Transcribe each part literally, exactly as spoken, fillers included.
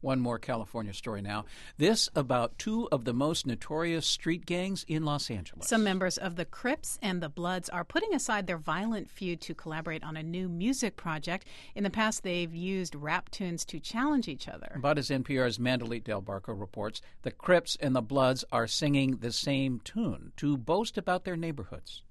One more California story now. This about two of the most notorious street gangs in Los Angeles. Some members of the Crips and the Bloods are putting aside their violent feud to collaborate on a new music project. In the past, they've used rap tunes to challenge each other. But as N P R's Mandalit Del Barco reports, the Crips and the Bloods are singing the same tune to boast about their neighborhoods.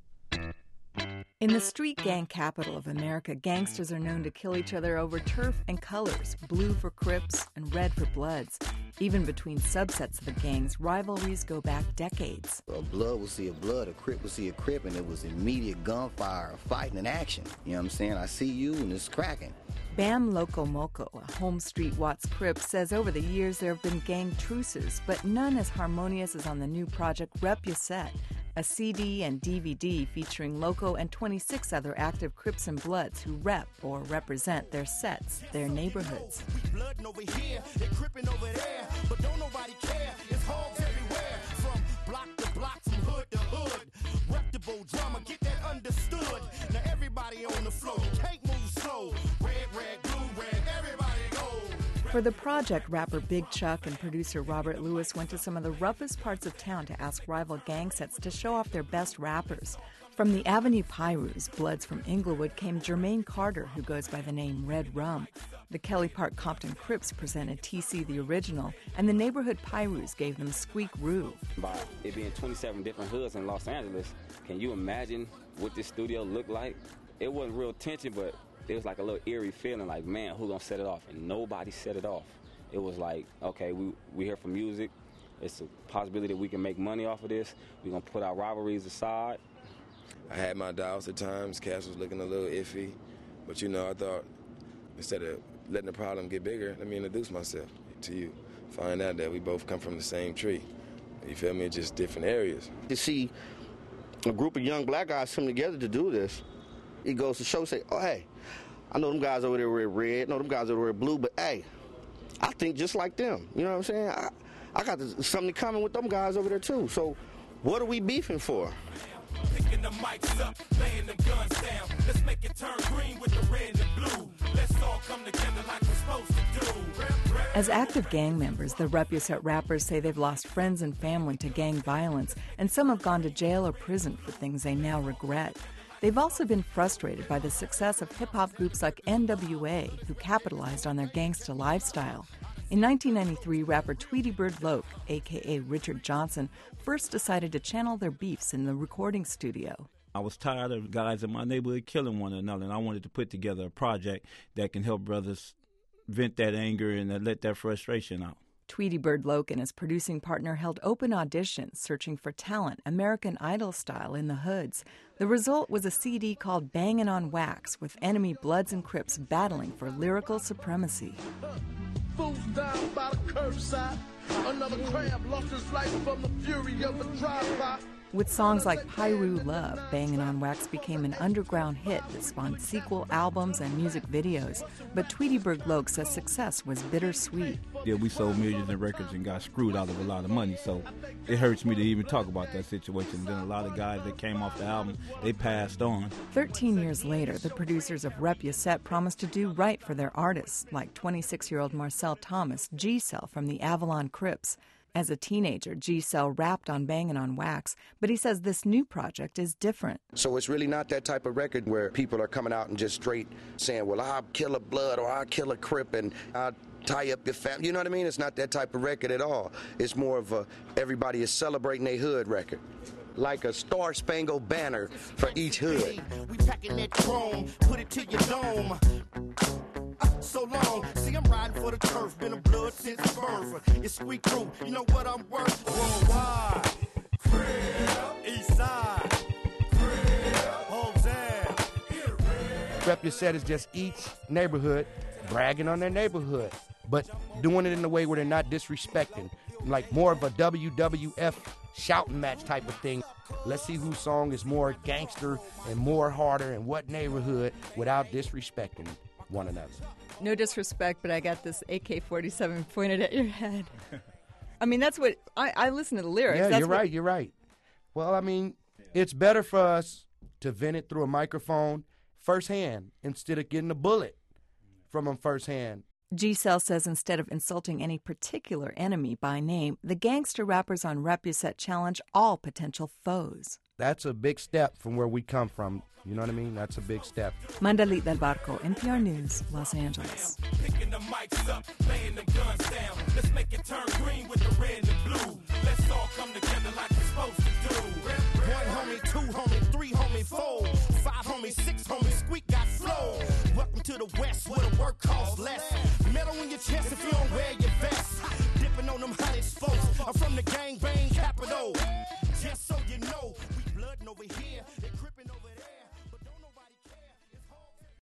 In the street gang capital of America, gangsters are known to kill each other over turf and colors, blue for Crips and red for Bloods. Even between subsets of the gangs, rivalries go back decades. A Blood will see a Blood, a Crip will see a Crip, and it was immediate gunfire, fighting and action. You know what I'm saying? I see you and it's cracking. Bam Loco Moco, a Home Street Watts Crip, says over the years there have been gang truces, but none as harmonious as on the new project Rep Ya Set, a C D and D V D featuring Loco and twenty-six other active Crips and Bloods who rep or represent their sets, their neighborhoods. We blooding over here, they crippin' over there, but don't nobody care. It's hogs everywhere, from block to block, from hood to hood. Reputable drama, get that understood. Now everybody on the floor, can't move slow. Red, red, blue, red, everybody go. For the project, rapper Big Chuck and producer Robert Lewis went to some of the roughest parts of town to ask rival gang sets to show off their best rappers. From the Avenue Pyrus, Bloods from Inglewood, came Jermaine Carter, who goes by the name Red Rum. The Kelly Park Compton Crips presented T C the Original, and the neighborhood Pyrus gave them Squeak Roo. By it being twenty-seven different hoods in Los Angeles, can you imagine what this studio looked like? It wasn't real tension, but it was like a little eerie feeling like, man, who gonna set it off? And nobody set it off. It was like, okay, we we here for music. It's a possibility that we can make money off of this. We're gonna put our rivalries aside. I had my doubts at times. Cash was looking a little iffy. But, you know, I thought instead of letting the problem get bigger, let me introduce myself to you. Find out that we both come from the same tree. You feel me? Just different areas. To see a group of young black guys come together to do this, it goes to show, say, oh, hey, I know them guys over there wear red, I know them guys over there wear blue, but, hey, I think just like them. You know what I'm saying? I, I got this, something in common with them guys over there, too. So what are we beefing for? Picking the mics up, laying the guns down. Let's make it turn green with the red and the blue. Let's all come together like we're supposed to do. As active gang members, the Rep Ya Set rappers say they've lost friends and family to gang violence, and some have gone to jail or prison for things they now regret. They've also been frustrated by the success of hip-hop groups like N W A, who capitalized on their gangsta lifestyle. In nineteen ninety-three, rapper Tweety Bird Loc, a k a. Richard Johnson, first decided to channel their beefs in the recording studio. I was tired of guys in my neighborhood killing one another, and I wanted to put together a project that can help brothers vent that anger and let that frustration out. Tweety Bird Loc and his producing partner held open auditions searching for talent, American Idol style, in the hoods. The result was a C D called Bangin' on Wax, with enemy Bloods and Crips battling for lyrical supremacy. Fools down by the curbside. Another crab lost his life from the fury of a drive-by. With songs like Pyru Love, Bangin' on Wax became an underground hit that spawned sequel albums and music videos. But Tweety Bird Loc says success was bittersweet. Yeah, we sold millions of records and got screwed out of a lot of money, so it hurts me to even talk about that situation. Then a lot of guys that came off the album, they passed on. Thirteen years later, the producers of Rep Ya Set promised to do right for their artists, like twenty-six-year-old Marcel Thomas, G-Cell from the Avalon Crips. As a teenager, G-Cell rapped on Bangin' on Wax, but he says this new project is different. So it's really not that type of record where people are coming out and just straight saying, well, I'll kill a Blood or I'll kill a Crip and I'll tie up your family. You know what I mean? It's not that type of record at all. It's more of a everybody is celebrating their hood record. Like a star-spangled banner for each hood. We packing that chrome, put it to your dome. So long, see I'm riding for the turf, been a Blood since birth. It's Squeak Crew, you know what I'm worth. Worldwide, Crib, East Side, Crib, Hosanna. Rep Ya Set is just each neighborhood bragging on their neighborhood, but doing it in a way where they're not disrespecting, like more of a W W F shouting match type of thing. Let's see whose song is more gangster and more harder in what neighborhood without disrespecting one another. No disrespect, but I got this A K forty-seven pointed at your head. I mean, that's what, I, I listen to the lyrics. Yeah, that's you're what, right, you're right. Well, I mean, it's better for us to vent it through a microphone firsthand instead of getting a bullet from them firsthand. G-Cell says instead of insulting any particular enemy by name, the gangster rappers on Repuset challenge all potential foes. That's a big step from where we come from. You know what I mean? That's a big step. Mandalit Del Barco, N P R News, Los Angeles. Picking the mics up, laying the guns down. Let's make it turn green with the red and the blue. Let's all come together like we're supposed to do. One homie, two homie, three homie, four. Five homie, six homie, squeak got flow. Welcome to the West where the work costs less. Metal in your chest if you don't wear your vest. Dipping on them hottest folks. I'm from the gang bang.